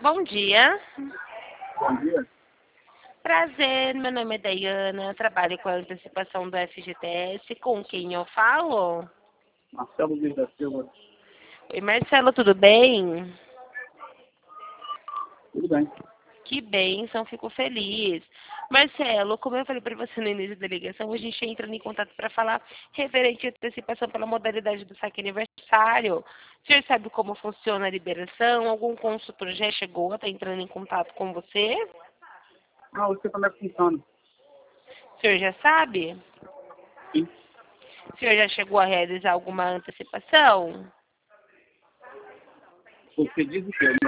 Bom dia. Bom dia. Prazer, meu nome é Dayana, trabalho com a antecipação do FGTS. Com quem eu falo? Marcelo Luiz da Silva. Oi, Marcelo, tudo bem? Tudo bem. Que bênção, fico feliz. Marcelo, como eu falei para você no início da ligação, a gente entra em contato para falar referente à antecipação pela modalidade do saque aniversário. O senhor sabe como funciona a liberação? Algum consultor já chegou a estar entrando em contato com você? Ah, você como é que funciona? O senhor já sabe? Sim. O senhor já chegou a realizar alguma antecipação? Você diz o quê?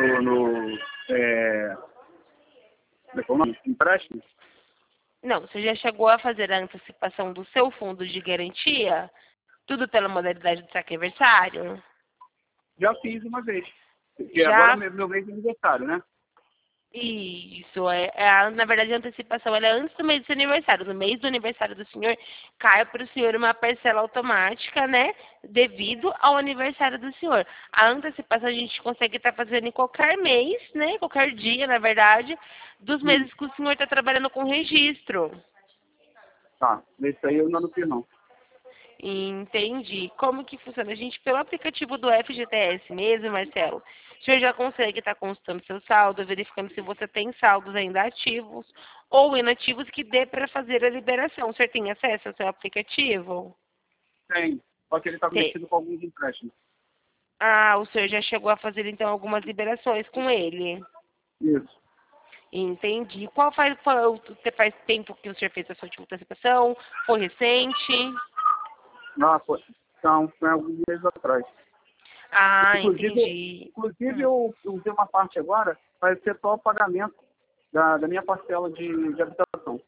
Como é que é o nome? Empréstimo? Não, você já chegou a fazer a antecipação do seu fundo de garantia? Tudo pela modalidade do saque aniversário? Já fiz uma vez. Porque agora é Já. meu mês de aniversário, né? Isso, na verdade a antecipação ela é antes do mês do seu aniversário. No mês do aniversário do senhor, cai para o senhor uma parcela automática, né? Devido ao aniversário do senhor. A antecipação a gente consegue estar fazendo em qualquer mês, né? Qualquer dia, na verdade, dos Sim. meses que o senhor está trabalhando com registro. Tá. Esse aí eu ainda não fiz, não. Entendi. Como que funciona? A gente, pelo aplicativo do FGTS mesmo, Marcelo, o senhor já consegue estar consultando seu saldo, verificando se você tem saldos ainda ativos ou inativos que dê para fazer a liberação. O senhor tem acesso ao seu aplicativo? Tem. Só que ele está Tem. mexido com alguns empréstimos. Ah, o senhor já chegou a fazer então algumas liberações com ele. Isso. Entendi. Faz tempo que o senhor fez a sua última antecipação? Foi recente? Ah, foi alguns meses atrás. Ah, Inclusive, entendi. inclusive eu usei uma parte agora para efetuar o pagamento da minha parcela de habitação.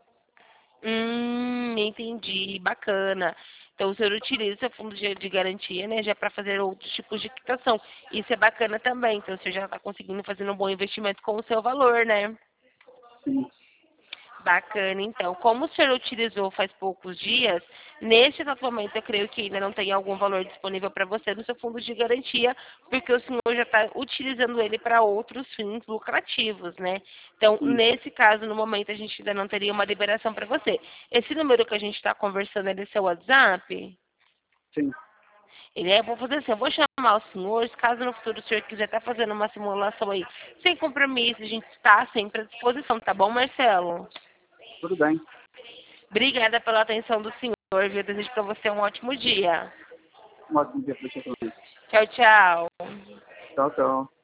Entendi, bacana. Então o senhor utiliza o seu fundo de garantia, né, já para fazer outros tipos de quitação. Isso é bacana também, então o senhor já está conseguindo fazer um bom investimento com o seu valor, né? Sim. Bacana, então. Como o senhor utilizou faz poucos dias, neste exato momento eu creio que ainda não tem algum valor disponível para você no seu fundo de garantia, porque o senhor já está utilizando ele para outros fins lucrativos, né? Então, Sim. nesse caso, no momento, a gente ainda não teria uma liberação para você. Esse número que a gente está conversando é do seu WhatsApp? Sim. Vou fazer assim, eu vou chamar os senhores, caso no futuro o senhor quiser estar fazendo uma simulação aí, sem compromisso, a gente está sempre à disposição, tá bom, Marcelo? Tudo bem. Obrigada pela atenção do senhor, viu? Eu desejo para você um ótimo dia. Um ótimo dia para você também. Tchau, tchau. Tchau, tchau.